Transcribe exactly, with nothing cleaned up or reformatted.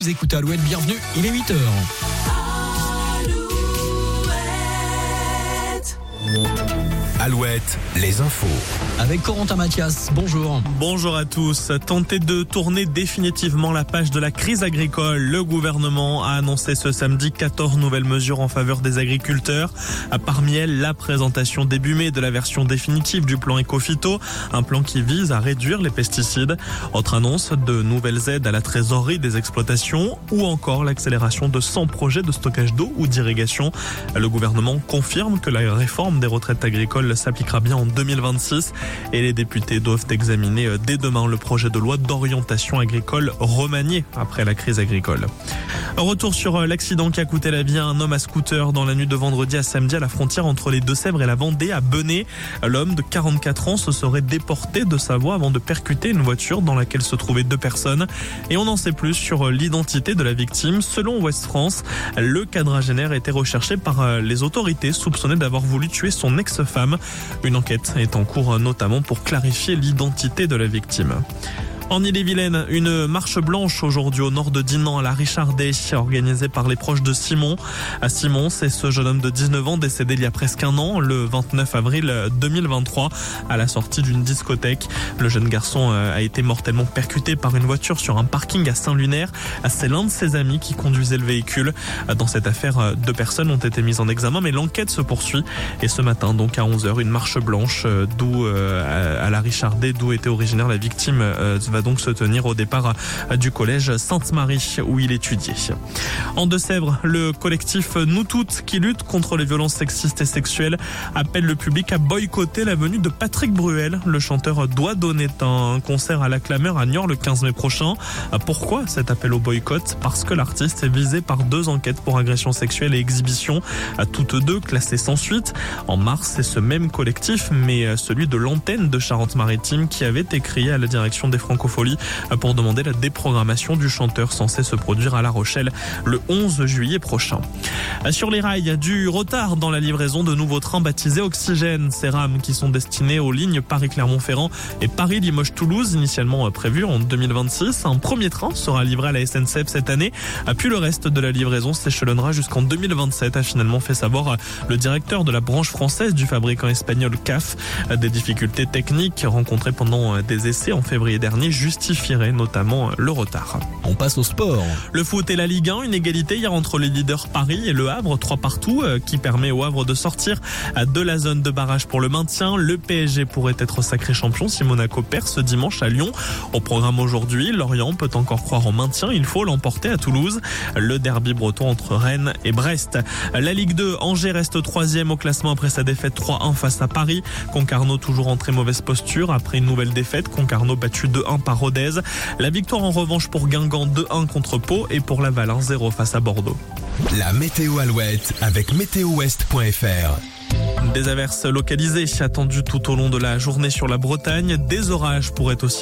Vous écoutez Alouette, bienvenue, il est huit heures. Alouette, les infos. Avec Corentin Mathias, bonjour. Bonjour à tous. Tenter de tourner définitivement la page de la crise agricole. Le gouvernement a annoncé ce samedi quatorze nouvelles mesures en faveur des agriculteurs. Parmi elles, la présentation début mai de la version définitive du plan Éco-Phyto, un plan qui vise à réduire les pesticides. Autre annonce, de nouvelles aides à la trésorerie des exploitations ou encore l'accélération de cent projets de stockage d'eau ou d'irrigation. Le gouvernement confirme que la réforme des retraites agricoles s'appliquera bien en deux mille vingt-six et les députés doivent examiner dès demain le projet de loi d'orientation agricole remanié après la crise agricole. Retour sur l'accident qui a coûté la vie à un homme à scooter dans la nuit de vendredi à samedi à la frontière entre les Deux-Sèvres et la Vendée à Benay. L'homme de quarante-quatre ans se serait déporté de sa voie avant de percuter une voiture dans laquelle se trouvaient deux personnes. Et on en sait plus sur l'identité de la victime. Selon Ouest France, le quadragénaire était recherché par les autorités soupçonné d'avoir voulu tuer son ex-femme. Une enquête est en cours notamment pour clarifier l'identité de la victime. En Ille-et-Vilaine, une marche blanche aujourd'hui au nord de Dinan à la Richardet, organisée par les proches de Simon. À Simon, c'est ce jeune homme de dix-neuf ans décédé il y a presque un an, le vingt-neuf avril deux mille vingt-trois, à la sortie d'une discothèque. Le jeune garçon a été mortellement percuté par une voiture sur un parking à Saint-Lunaire. C'est l'un de ses amis qui conduisait le véhicule. Dans cette affaire, deux personnes ont été mises en examen, mais l'enquête se poursuit. Et ce matin, donc à onze heures, une marche blanche d'où à la Richardet, d'où était originaire la victime, va donc se tenir au départ du collège Sainte-Marie où il étudiait. En Deux-Sèvres, le collectif Nous Toutes qui lutte contre les violences sexistes et sexuelles appelle le public à boycotter la venue de Patrick Bruel. Le chanteur doit donner un concert à la Clameur à Niort le quinze mai prochain. Pourquoi cet appel au boycott? Parce que l'artiste est visé par deux enquêtes pour agression sexuelle et exhibition, toutes deux classées sans suite. En mars, c'est ce même collectif, mais celui de l'antenne de Charente-Maritime qui avait écrit à la direction des Francopholies pour demander la déprogrammation du chanteur censé se produire à La Rochelle le onze juillet prochain. Sur les rails, du retard dans la livraison de nouveaux trains baptisés Oxygène. Ces rames qui sont destinées aux lignes Paris-Clermont-Ferrand et Paris-Limoges-Toulouse, initialement prévues en deux mille vingt-six. Un premier train sera livré à la S N C F cette année, puis le reste de la livraison s'échelonnera jusqu'en deux mille vingt-sept, a finalement fait savoir le directeur de la branche française du fabricant espagnol C A F. Des difficultés techniques rencontrées pendant des essais en février dernier justifierait notamment le retard. On passe au sport. Le foot et la Ligue un, une égalité hier entre les leaders Paris et Le Havre, trois partout, qui permet au Havre de sortir de la zone de barrage pour le maintien. Le P S G pourrait être sacré champion si Monaco perd ce dimanche à Lyon. Au programme aujourd'hui, Lorient peut encore croire au maintien, il faut l'emporter à Toulouse. Le derby breton entre Rennes et Brest. La Ligue deux, Angers reste troisième au classement après sa défaite trois un face à Paris. Concarneau toujours en très mauvaise posture après une nouvelle défaite. Concarneau battu deux un par Rodez. La victoire en revanche pour Guingamp deux un contre Pau et pour Laval un zéro face à Bordeaux. La météo Alouette avec météo ouest point f r. Des averses localisées attendues tout au long de la journée sur la Bretagne. Des orages pourraient aussi